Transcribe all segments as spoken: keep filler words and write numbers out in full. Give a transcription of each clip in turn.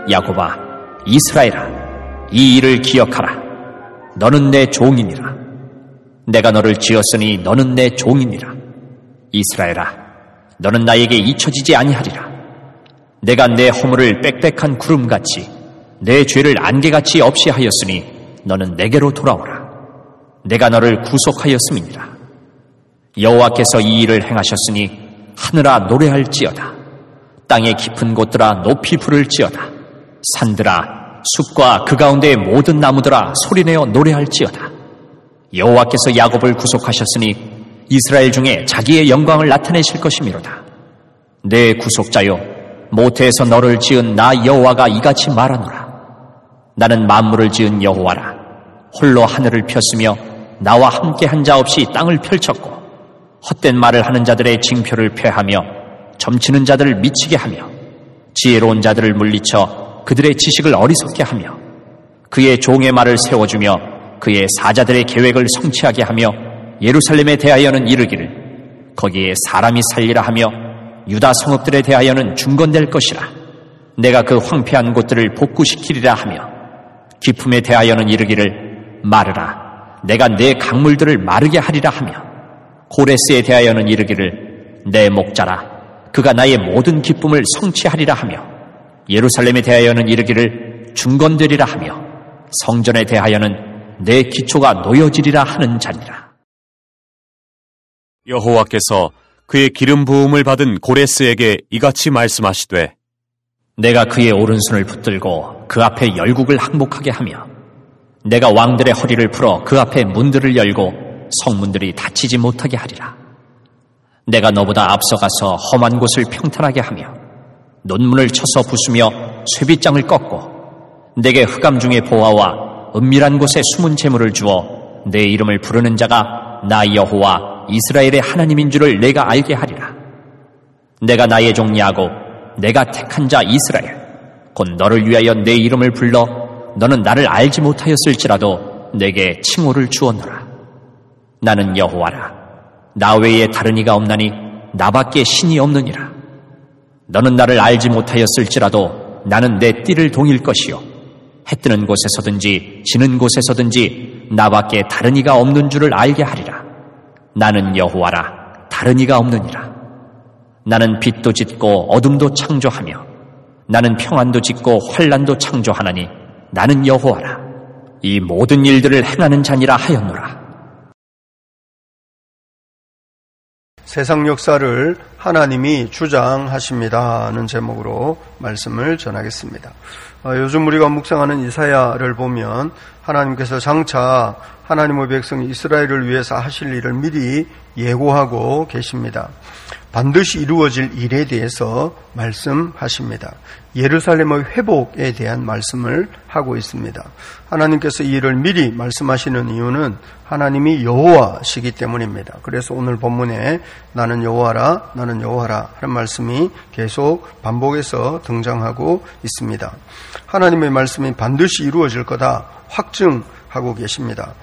야곱아, 이스라엘아, 이 일을 기억하라. 너는 내 종이니라. 내가 너를 지었으니 너는 내 종이니라. 이스라엘아, 너는 나에게 잊혀지지 아니하리라. 내가 내 허물을 빽빽한 구름같이 내 죄를 안개같이 없이 하였으니 너는 내게로 돌아오라. 내가 너를 구속하였음이니라. 여호와께서 이 일을 행하셨으니 하늘아 노래할지어다. 땅의 깊은 곳들아 높이 부를지어다. 산들아, 숲과 그 가운데의 모든 나무들아 소리내어 노래할지어다. 여호와께서 야곱을 구속하셨으니 이스라엘 중에 자기의 영광을 나타내실 것이미로다. 내 구속자여, 모태에서 너를 지은 나 여호와가 이같이 말하노라. 나는 만물을 지은 여호와라. 홀로 하늘을 폈으며 나와 함께 한 자 없이 땅을 펼쳤고 헛된 말을 하는 자들의 징표를 폐하며 점치는 자들을 미치게 하며 지혜로운 자들을 물리쳐 그들의 지식을 어리석게 하며 그의 종의 말을 세워주며 그의 사자들의 계획을 성취하게 하며 예루살렘에 대하여는 이르기를 거기에 사람이 살리라 하며 유다 성읍들에 대하여는 중건될 것이라. 내가 그 황폐한 곳들을 복구시키리라 하며 기품에 대하여는 이르기를 마르라. 내가 내 강물들을 마르게 하리라 하며 고레스에 대하여는 이르기를 내 목자라. 그가 나의 모든 기쁨을 성취하리라 하며 예루살렘에 대하여는 이르기를 중건되리라 하며 성전에 대하여는 내 기초가 놓여지리라 하는 자니라. 여호와께서 그의 기름 부음을 받은 고레스에게 이같이 말씀하시되 내가 그의 오른손을 붙들고 그 앞에 열국을 항복하게 하며 내가 왕들의 허리를 풀어 그 앞에 문들을 열고 성문들이 닫히지 못하게 하리라. 내가 너보다 앞서가서 험한 곳을 평탄하게 하며 논문을 쳐서 부수며 쇠빗장을 꺾고 내게 흑암 중의 보화와 은밀한 곳에 숨은 재물을 주어 내 이름을 부르는 자가 나 여호와 이스라엘의 하나님인 줄을 내가 알게 하리라. 내가 나의 종 야곱, 내가 택한 자 이스라엘, 곧 너를 위하여 내 이름을 불러 너는 나를 알지 못하였을지라도 내게 칭호를 주었노라. 나는 여호와라. 나 외에 다른 이가 없나니 나밖에 신이 없느니라. 너는 나를 알지 못하였을지라도 나는 내 띠를 동일 것이요 해 뜨는 곳에서든지 지는 곳에서든지 나밖에 다른 이가 없는 줄을 알게 하리라. 나는 여호와라. 다른 이가 없느니라. 나는 빛도 짓고 어둠도 창조하며 나는 평안도 짓고 환난도 창조하나니 나는 여호와라. 이 모든 일들을 행하는 자니라 하였노라. 세상 역사를 하나님이 주장하십니다 하는 제목으로 말씀을 전하겠습니다. 요즘 우리가 묵상하는 이사야를 보면 하나님께서 장차 하나님의 백성 이스라엘을 위해서 하실 일을 미리 예고하고 계십니다. 반드시 이루어질 일에 대해서 말씀하십니다. 예루살렘의 회복에 대한 말씀을 하고 있습니다. 하나님께서 이 일을 미리 말씀하시는 이유는 하나님이 여호와시기 때문입니다. 그래서 오늘 본문에 나는 여호와라, 나는 여호와라 하는 말씀이 계속 반복해서 등장하고 있습니다. 하나님의 말씀이 반드시 이루어질 거다 확증하고 계십니다.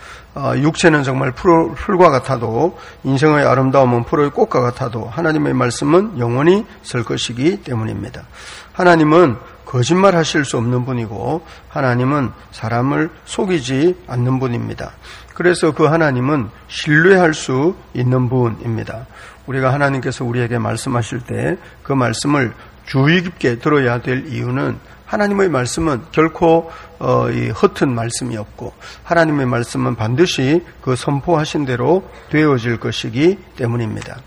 육체는 정말 풀과 같아도 인생의 아름다움은 풀의 꽃과 같아도 하나님의 말씀은 영원히 설 것이기 때문입니다. 하나님은 거짓말하실 수 없는 분이고 하나님은 사람을 속이지 않는 분입니다. 그래서 그 하나님은 신뢰할 수 있는 분입니다. 우리가 하나님께서 우리에게 말씀하실 때 그 말씀을 주의 깊게 들어야 될 이유는 하나님의 말씀은 결코 어, 이 허튼 말씀이 없고 하나님의 말씀은 반드시 그 선포하신 대로 되어질 것이기 때문입니다.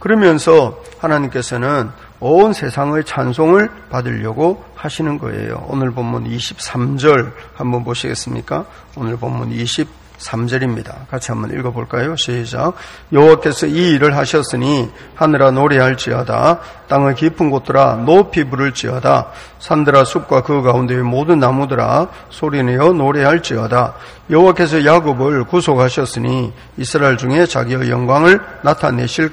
그러면서 하나님께서는 온 세상의 찬송을 받으려고 하시는 거예요. 오늘 본문 이십삼 절 한번 보시겠습니까? 오늘 본문 이십삼 절입니다. 같이 한번 읽어볼까요? 시작. 여호와께서 이 일을 하셨으니 하늘아 노래할지어다. 땅의 깊은 곳들아 높이 부를지어다. 산들아 숲과 그 가운데의 모든 나무들아 소리내어 노래할지어다. 여호와께서 야곱을 구속하셨으니 이스라엘 중에 자기의 영광을 나타내실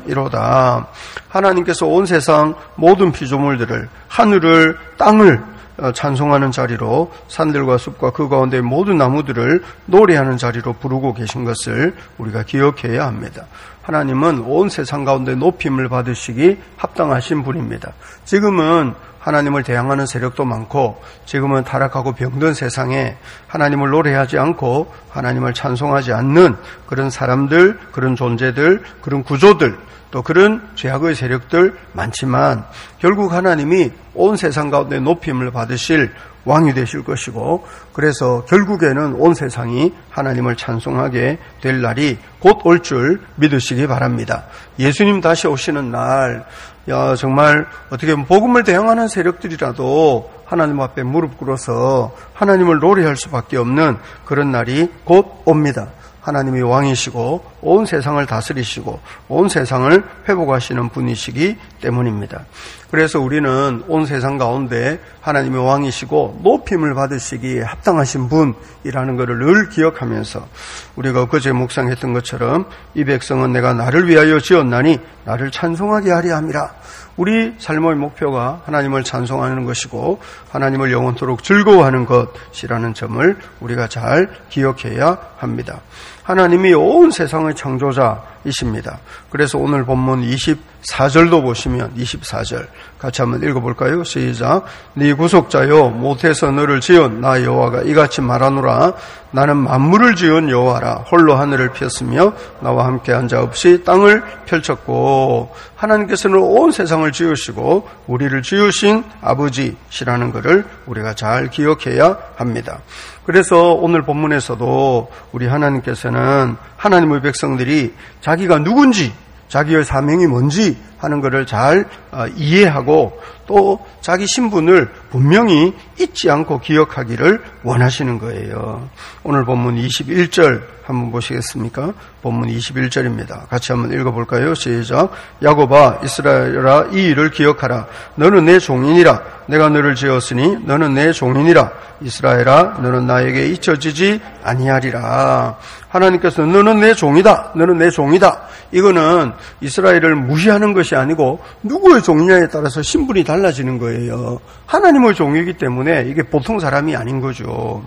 것임이로다. 하나님께서 온 세상 모든 피조물들을, 하늘을, 땅을 찬송하는 자리로, 산들과 숲과 그 가운데 모든 나무들을 노래하는 자리로 부르고 계신 것을 우리가 기억해야 합니다. 하나님은 온 세상 가운데 높임을 받으시기 합당하신 분입니다. 지금은 하나님을 대항하는 세력도 많고 지금은 타락하고 병든 세상에 하나님을 노래하지 않고 하나님을 찬송하지 않는 그런 사람들, 그런 존재들, 그런 구조들, 또 그런 죄악의 세력들 많지만 결국 하나님이 온 세상 가운데 높임을 받으실 왕이 되실 것이고 그래서 결국에는 온 세상이 하나님을 찬송하게 될 날이 곧 올 줄 믿으시기 바랍니다. 예수님 다시 오시는 날, 야, 정말 어떻게 보면 복음을 대항하는 세력들이라도 하나님 앞에 무릎 꿇어서 하나님을 노래할 수밖에 없는 그런 날이 곧 옵니다. 하나님이 왕이시고 온 세상을 다스리시고 온 세상을 회복하시는 분이시기 때문입니다. 그래서 우리는 온 세상 가운데 하나님의 왕이시고 높임을 받으시기에 합당하신 분이라는 것을 늘 기억하면서 우리가 엊그제 묵상했던 것처럼 이 백성은 내가 나를 위하여 지었나니 나를 찬송하게 하리 함이라. 우리 삶의 목표가 하나님을 찬송하는 것이고 하나님을 영원토록 즐거워하는 것이라는 점을 우리가 잘 기억해야 합니다. 하나님이 온 세상의 창조자이십니다. 그래서 오늘 본문 이십사 절도 보시면 이십사 절 같이 한번 읽어볼까요? 시작. 네 구속자여 못해서 너를 지은 나 여호와가 이같이 말하노라. 나는 만물을 지은 여호와라. 홀로 하늘을 폈으며 나와 함께 한 자 없이 땅을 펼쳤고 하나님께서는 온 세상을 지으시고 우리를 지으신 아버지시라는 것을 우리가 잘 기억해야 합니다. 그래서 오늘 본문에서도 우리 하나님께서는 하나님의 백성들이 자기가 누군지 자기의 사명이 뭔지 하는 것을 잘 이해하고 또 자기 신분을 분명히 잊지 않고 기억하기를 원하시는 거예요. 오늘 본문 이십일 절 한번 보시겠습니까? 본문 이십일 절입니다. 같이 한번 읽어볼까요? 시작. 야곱아 이스라엘아 이 일을 기억하라. 너는 내 종이니라. 내가 너를 지었으니 너는 내 종이니라. 이스라엘아 너는 나에게 잊혀지지 아니하리라. 하나님께서 너는 내 종이다. 너는 내 종이다. 이거는 이스라엘을 무시하는 것이 아니고 누구의 종이냐에 따라서 신분이 달라지는 거예요. 하나님의 종이기 때문에 이게 보통 사람이 아닌 거죠.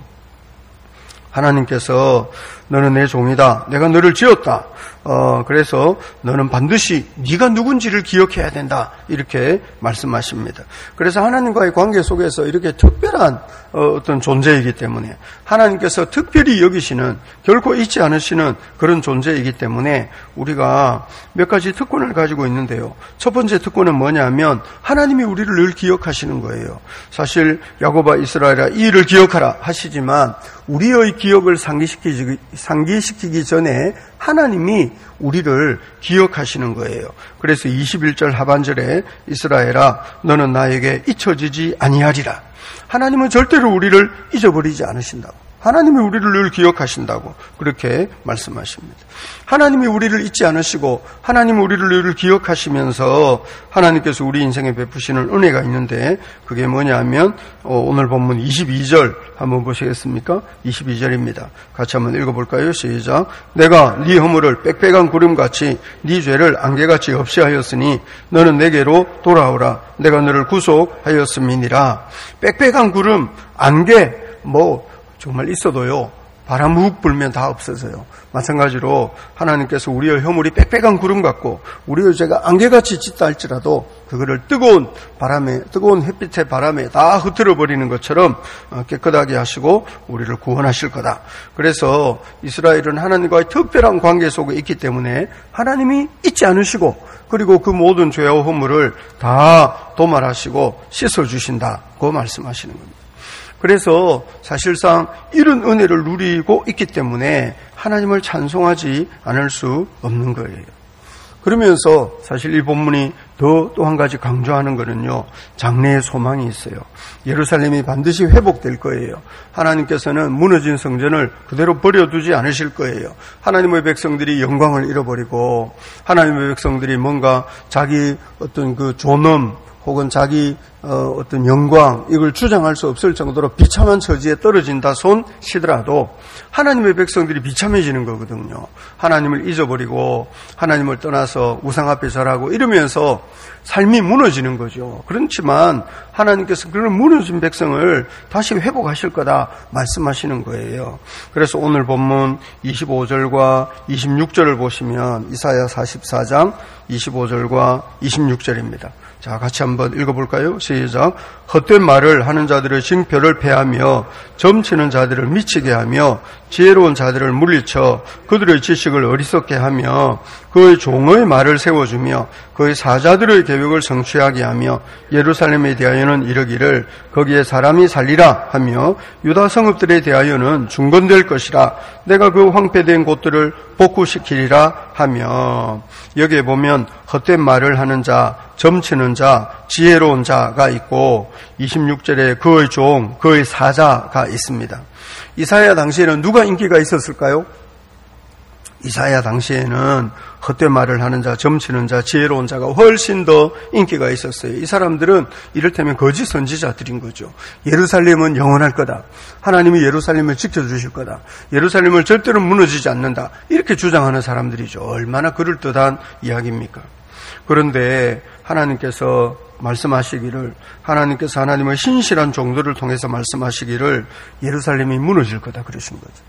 하나님께서 너는 내 종이다. 내가 너를 지었다. 어, 그래서 너는 반드시 네가 누군지를 기억해야 된다. 이렇게 말씀하십니다. 그래서 하나님과의 관계 속에서 이렇게 특별한 어, 어떤 존재이기 때문에 하나님께서 특별히 여기시는 결코 잊지 않으시는 그런 존재이기 때문에 우리가 몇 가지 특권을 가지고 있는데요. 첫 번째 특권은 뭐냐면 하나님이 우리를 늘 기억하시는 거예요. 사실 야곱아 이스라엘아 이 일을 기억하라 하시지만 우리의 기억을 상기시키기, 상기시키기 전에 하나님이 우리를 기억하시는 거예요. 그래서 이십일 절 하반절에 이스라엘아 너는 나에게 잊혀지지 아니하리라. 하나님은 절대로 우리를 잊어버리지 않으신다고. 하나님이 우리를 늘 기억하신다고 그렇게 말씀하십니다. 하나님이 우리를 잊지 않으시고 하나님이 우리를 늘 기억하시면서 하나님께서 우리 인생에 베푸시는 은혜가 있는데 그게 뭐냐면 오늘 본문 이십이 절 한번 보시겠습니까? 이십이 절입니다. 같이 한번 읽어볼까요? 시작. 내가 네 허물을 빽빽한 구름같이 네 죄를 안개같이 없이 하였으니 너는 내게로 돌아오라. 내가 너를 구속하였음이니라. 빽빽한 구름, 안개 뭐 정말 있어도요 바람 훅 불면 다 없어져요. 마찬가지로 하나님께서 우리의 허물이 빽빽한 구름 같고 우리의 죄가 안개같이 짙다 할지라도 그거를 뜨거운 바람에 뜨거운 햇빛의 바람에 다 흩어져 버리는 것처럼 깨끗하게 하시고 우리를 구원하실 거다. 그래서 이스라엘은 하나님과의 특별한 관계 속에 있기 때문에 하나님이 잊지 않으시고 그리고 그 모든 죄와 허물을 다 도말하시고 씻어주신다고 말씀하시는 겁니다. 그래서 사실상 이런 은혜를 누리고 있기 때문에 하나님을 찬송하지 않을 수 없는 거예요. 그러면서 사실 이 본문이 더 또 한 가지 강조하는 것은요, 장래의 소망이 있어요. 예루살렘이 반드시 회복될 거예요. 하나님께서는 무너진 성전을 그대로 버려두지 않으실 거예요. 하나님의 백성들이 영광을 잃어버리고 하나님의 백성들이 뭔가 자기 어떤 그 존엄 혹은 자기 어, 어떤 영광, 이걸 주장할 수 없을 정도로 비참한 처지에 떨어진다 손 치더라도 하나님의 백성들이 비참해지는 거거든요. 하나님을 잊어버리고 하나님을 떠나서 우상 앞에 절하고 이러면서 삶이 무너지는 거죠. 그렇지만 하나님께서 그런 무너진 백성을 다시 회복하실 거다 말씀하시는 거예요. 그래서 오늘 본문 이십오 절과 이십육 절을 보시면 이사야 사십사 장 이십오 절과 이십육 절입니다. 자, 같이 한번 읽어볼까요? 시작. 헛된 말을 하는 자들의 징표를 폐하며 점치는 자들을 미치게 하며 지혜로운 자들을 물리쳐 그들의 지식을 어리석게 하며 그의 종의 말을 세워주며 그의 사자들의 계획을 성취하게 하며 예루살렘에 대하여는 이르기를 거기에 사람이 살리라 하며 유다 성읍들에 대하여는 중건될 것이라 내가 그 황폐된 곳들을 복구시키리라 하며 여기에 보면 헛된 말을 하는 자, 점치는 자, 지혜로운 자가 있고 이십육 절에 그의 종, 그의 사자가 있습니다. 이사야 당시에는 누가 인기가 있었을까요? 이사야 당시에는 헛된 말을 하는 자, 점치는 자, 지혜로운 자가 훨씬 더 인기가 있었어요. 이 사람들은 이를테면 거짓 선지자들인 거죠. 예루살렘은 영원할 거다. 하나님이 예루살렘을 지켜주실 거다. 예루살렘을 절대로 무너지지 않는다. 이렇게 주장하는 사람들이죠. 얼마나 그럴듯한 이야기입니까? 그런데 하나님께서 말씀하시기를, 하나님께서 하나님의 신실한 종들을 통해서 말씀하시기를 예루살렘이 무너질 거다 그러신 거죠.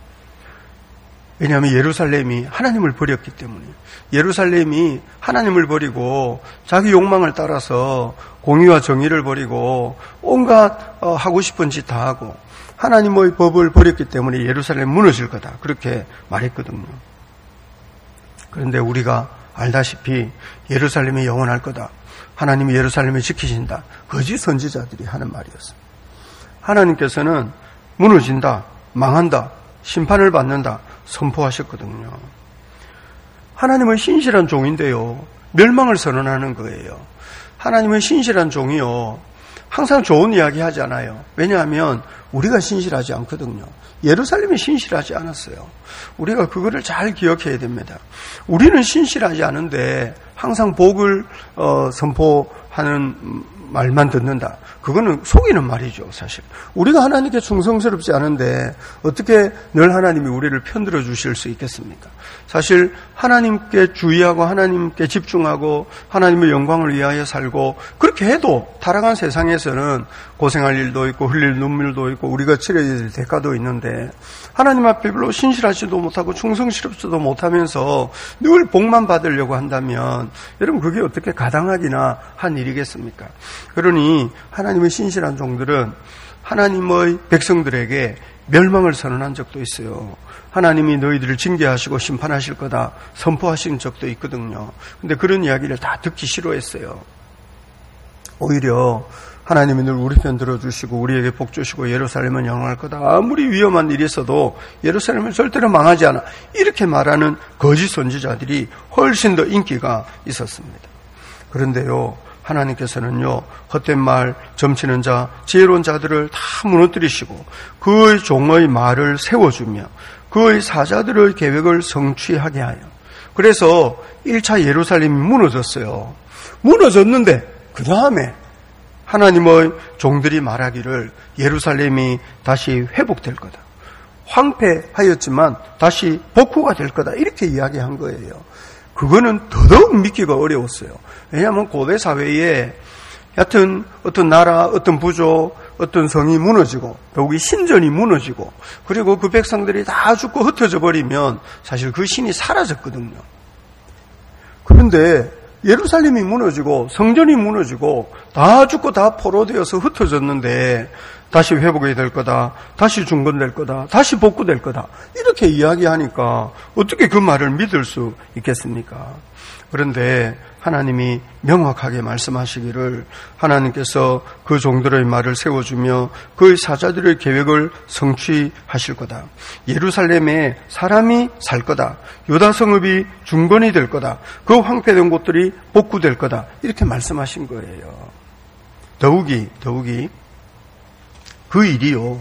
왜냐하면 예루살렘이 하나님을 버렸기 때문에, 예루살렘이 하나님을 버리고 자기 욕망을 따라서 공의와 정의를 버리고 온갖 하고 싶은 짓 다 하고 하나님의 법을 버렸기 때문에 예루살렘 무너질 거다 그렇게 말했거든요. 그런데 우리가 알다시피 예루살렘이 영원할 거다, 하나님이 예루살렘을 지키신다, 거짓 선지자들이 하는 말이었습니다. 하나님께서는 무너진다, 망한다, 심판을 받는다 선포하셨거든요. 하나님은 신실한 종인데요, 멸망을 선언하는 거예요. 하나님은 신실한 종이요, 항상 좋은 이야기 하지 않아요. 왜냐하면 우리가 신실하지 않거든요. 예루살렘이 신실하지 않았어요. 우리가 그거를 잘 기억해야 됩니다. 우리는 신실하지 않은데 항상 복을 어, 선포하는 말만 듣는다. 그거는 속이는 말이죠, 사실. 우리가 하나님께 충성스럽지 않은데 어떻게 늘 하나님이 우리를 편들어 주실 수 있겠습니까? 사실 하나님께 주의하고 하나님께 집중하고 하나님의 영광을 위하여 살고 그렇게 해도 타락한 세상에서는 고생할 일도 있고 흘릴 눈물도 있고 우리가 치러야 될 대가도 있는데 하나님 앞에 별로 신실하지도 못하고 충성스럽지도 못하면서 늘 복만 받으려고 한다면 여러분 그게 어떻게 가당하기나 한 일이겠습니까? 그러니 하나님의 신실한 종들은 하나님의 백성들에게 멸망을 선언한 적도 있어요. 하나님이 너희들을 징계하시고 심판하실 거다 선포하신 적도 있거든요. 근데 그런 이야기를 다 듣기 싫어했어요. 오히려 하나님이 늘 우리 편 들어주시고 우리에게 복 주시고 예루살렘은 영원할 거다. 아무리 위험한 일이 있어도 예루살렘은 절대로 망하지 않아. 이렇게 말하는 거짓 선지자들이 훨씬 더 인기가 있었습니다. 그런데요, 하나님께서는요, 헛된 말, 점치는 자, 지혜로운 자들을 다 무너뜨리시고 그의 종의 말을 세워주며 그의 사자들의 계획을 성취하게 하여, 그래서 일 차 예루살렘이 무너졌어요. 무너졌는데 그 다음에 하나님의 종들이 말하기를 예루살렘이 다시 회복될 거다. 황폐하였지만 다시 복구가 될 거다. 이렇게 이야기한 거예요. 그거는 더더욱 믿기가 어려웠어요. 왜냐하면 고대 사회에 여튼 어떤 나라, 어떤 부족, 어떤 성이 무너지고 더욱이 신전이 무너지고 그리고 그 백성들이 다 죽고 흩어져 버리면 사실 그 신이 사라졌거든요. 그런데 예루살렘이 무너지고 성전이 무너지고 다 죽고 다 포로되어서 흩어졌는데 다시 회복이 될 거다, 다시 중건될 거다, 다시 복구될 거다 이렇게 이야기하니까 어떻게 그 말을 믿을 수 있겠습니까? 그런데 하나님이 명확하게 말씀하시기를 하나님께서 그 종들의 말을 세워주며 그의 사자들의 계획을 성취하실 거다. 예루살렘에 사람이 살 거다. 유다 성읍이 중건이 될 거다. 그 황폐된 곳들이 복구될 거다. 이렇게 말씀하신 거예요. 더욱이 더욱이 그 일이요,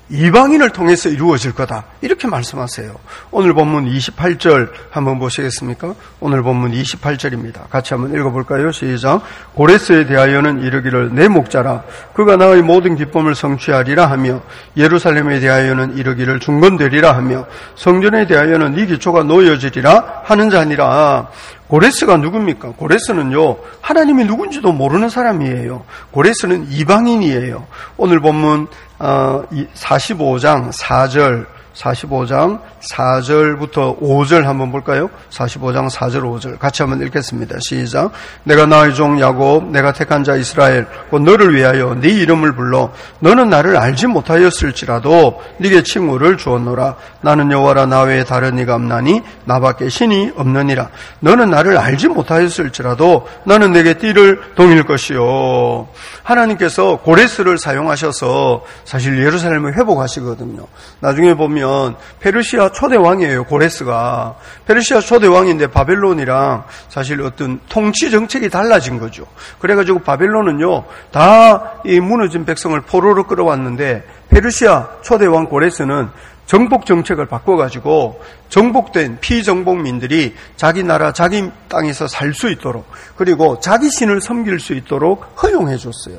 이방인을 통해서 이루어질 거다. 이렇게 말씀하세요. 오늘 본문 이십팔 절 한번 보시겠습니까? 오늘 본문 이십팔 절입니다. 같이 한번 읽어볼까요? 시작. 고레스에 대하여는 이르기를 내 목자라 그가 나의 모든 기쁨을 성취하리라 하며 예루살렘에 대하여는 이르기를 중건되리라 하며 성전에 대하여는 네 기초가 놓여지리라 하는 자니라. 고레스가 누굽니까? 고레스는요, 하나님이 누군지도 모르는 사람이에요. 고레스는 이방인이에요. 오늘 본문 사십오 장 사 절, 사십오 장 사 절부터 오 절 한번 볼까요? 사십오 장 사 절 오 절 같이 한번 읽겠습니다. 시작. 내가 나의 종 야곱, 내가 택한 자 이스라엘, 곧 너를 위하여 네 이름을 불러 너는 나를 알지 못하였을지라도 네게 칭호를 주었노라. 나는 여호와라 나 외에 다른 이가 없나니 나밖에 신이 없느니라. 너는 나를 알지 못하였을지라도 나는 내게 띠를 동일 것이요. 하나님께서 고레스를 사용하셔서 사실 예루살렘을 회복하시거든요. 나중에 보면 페르시아 초대 왕이에요. 고레스가 페르시아 초대 왕인데 바벨론이랑 사실 어떤 통치 정책이 달라진 거죠. 그래가지고 바벨론은요 다 이 무너진 백성을 포로로 끌어왔는데 페르시아 초대 왕 고레스는 정복 정책을 바꿔가지고 정복된 피정복민들이 자기 나라 자기 땅에서 살 수 있도록 그리고 자기 신을 섬길 수 있도록 허용해 줬어요.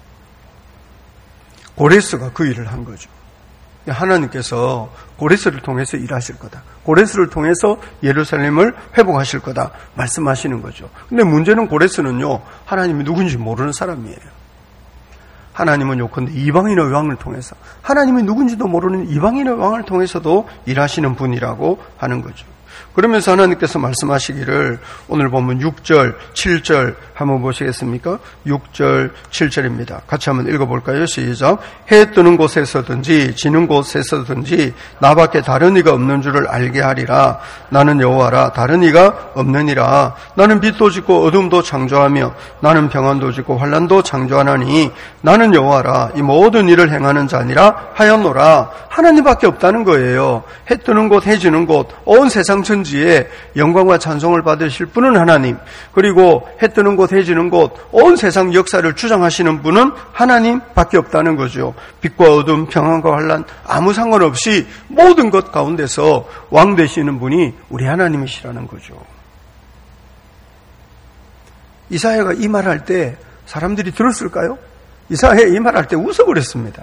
고레스가 그 일을 한 거죠. 하나님께서 고레스를 통해서 일하실 거다. 고레스를 통해서 예루살렘을 회복하실 거다. 말씀하시는 거죠. 근데 문제는 고레스는요, 하나님이 누군지 모르는 사람이에요. 하나님은 요컨대 이방인의 왕을 통해서, 하나님이 누군지도 모르는 이방인의 왕을 통해서도 일하시는 분이라고 하는 거죠. 그러면서 하나님께서 말씀하시기를 오늘 보면 육 절, 칠 절 한번 보시겠습니까? 육 절, 칠 절입니다. 같이 한번 읽어볼까요? 시작. 해 뜨는 곳에서든지 지는 곳에서든지 나밖에 다른 이가 없는 줄을 알게 하리라. 나는 여호와라 다른 이가 없느니라. 나는 빛도 짓고 어둠도 창조하며 나는 평안도 짓고 환난도 창조하나니 나는 여호와라 이 모든 일을 행하는 자니라 하였노라. 하나님밖에 없다는 거예요. 해 뜨는 곳, 해 지는 곳, 온 세상 천지에 영광과 찬송을 받으실 분은 하나님, 그리고 해 뜨는 곳, 해 지는 곳, 온 세상 역사를 주장하시는 분은 하나님밖에 없다는 거죠. 빛과 어둠, 평안과 환난 아무 상관없이 모든 것 가운데서 왕 되시는 분이 우리 하나님이시라는 거죠. 이사야가 이 말할 때 사람들이 들었을까요? 이사야 이 말할 때 웃어버렸습니다.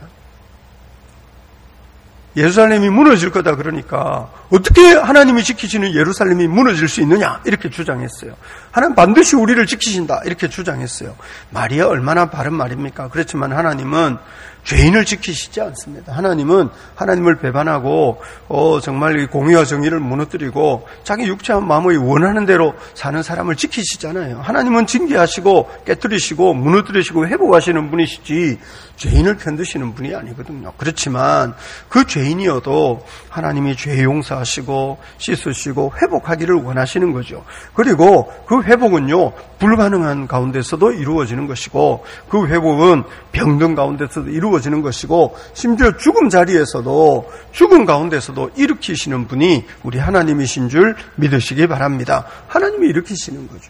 예루살렘이 무너질 거다 그러니까 어떻게 하나님이 지키시는 예루살렘이 무너질 수 있느냐 이렇게 주장했어요. 하나님 반드시 우리를 지키신다 이렇게 주장했어요. 말이 얼마나 바른 말입니까? 그렇지만 하나님은 죄인을 지키시지 않습니다. 하나님은 하나님을 배반하고 어, 정말 이 공의와 정의를 무너뜨리고 자기 육체와 마음의 원하는 대로 사는 사람을 지키시잖아요. 하나님은 징계하시고 깨뜨리시고 무너뜨리시고 회복하시는 분이시지 죄인을 편드시는 분이 아니거든요. 그렇지만 그 죄인이어도 하나님이 죄 용서하시고 씻으시고 회복하기를 원하시는 거죠. 그리고 그 회복은요 불가능한 가운데서도 이루어지는 것이고 그 회복은 병든 가운데서도 이루어지는 것이고 심지어 죽음 자리에서도 죽음 가운데서도 일으키시는 분이 우리 하나님이신 줄 믿으시기 바랍니다. 하나님이 일으키시는 거죠.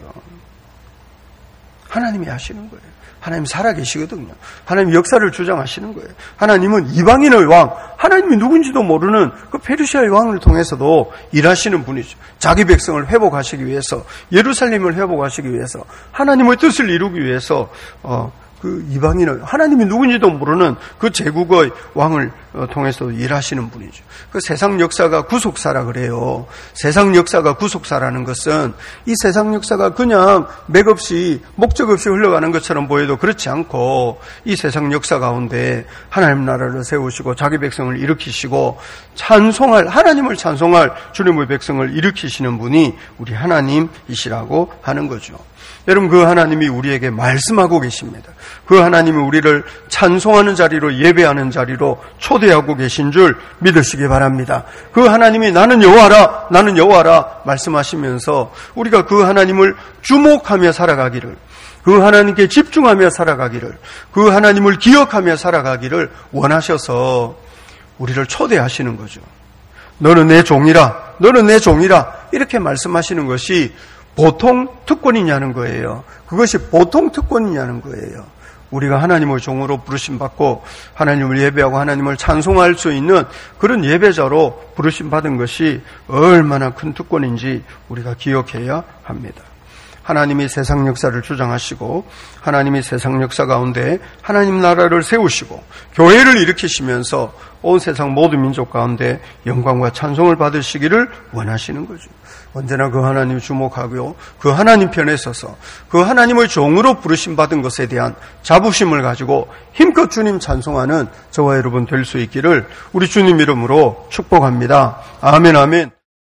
하나님이 하시는 거예요. 하나님 살아계시거든요. 하나님 역사를 주장하시는 거예요. 하나님은 이방인의 왕, 하나님이 누군지도 모르는 그 페르시아의 왕을 통해서도 일하시는 분이죠. 자기 백성을 회복하시기 위해서, 예루살렘을 회복하시기 위해서, 하나님의 뜻을 이루기 위해서 어, 그 이방인을 하나님이 누군지도 모르는 그 제국의 왕을 통해서 일하시는 분이죠. 그 세상 역사가 구속사라 그래요. 세상 역사가 구속사라는 것은 이 세상 역사가 그냥 맥없이 목적 없이 흘러가는 것처럼 보여도 그렇지 않고 이 세상 역사 가운데 하나님 나라를 세우시고 자기 백성을 일으키시고 찬송할 하나님을 찬송할 주님의 백성을 일으키시는 분이 우리 하나님이시라고 하는 거죠. 여러분 그 하나님이 우리에게 말씀하고 계십니다. 그 하나님이 우리를 찬송하는 자리로 예배하는 자리로 초대하고 계신 줄 믿으시기 바랍니다. 그 하나님이 나는 여호와라 나는 여호와라 말씀하시면서 우리가 그 하나님을 주목하며 살아가기를 그 하나님께 집중하며 살아가기를 그 하나님을 기억하며 살아가기를 원하셔서 우리를 초대하시는 거죠. 너는 내 종이라 너는 내 종이라 이렇게 말씀하시는 것이 보통 특권이냐는 거예요. 그것이 보통 특권이냐는 거예요. 우리가 하나님의 종으로 부르심받고 하나님을 예배하고 하나님을 찬송할 수 있는 그런 예배자로 부르심받은 것이 얼마나 큰 특권인지 우리가 기억해야 합니다. 하나님이 세상 역사를 주장하시고 하나님이 세상 역사 가운데 하나님 나라를 세우시고 교회를 일으키시면서 온 세상 모든 민족 가운데 영광과 찬송을 받으시기를 원하시는 거죠. 언제나 그 하나님 주목하고 그 하나님 편에 서서 그 하나님의 종으로 부르심받은 것에 대한 자부심을 가지고 힘껏 주님 찬송하는 저와 여러분 될 수 있기를 우리 주님 이름으로 축복합니다. 아멘 아멘.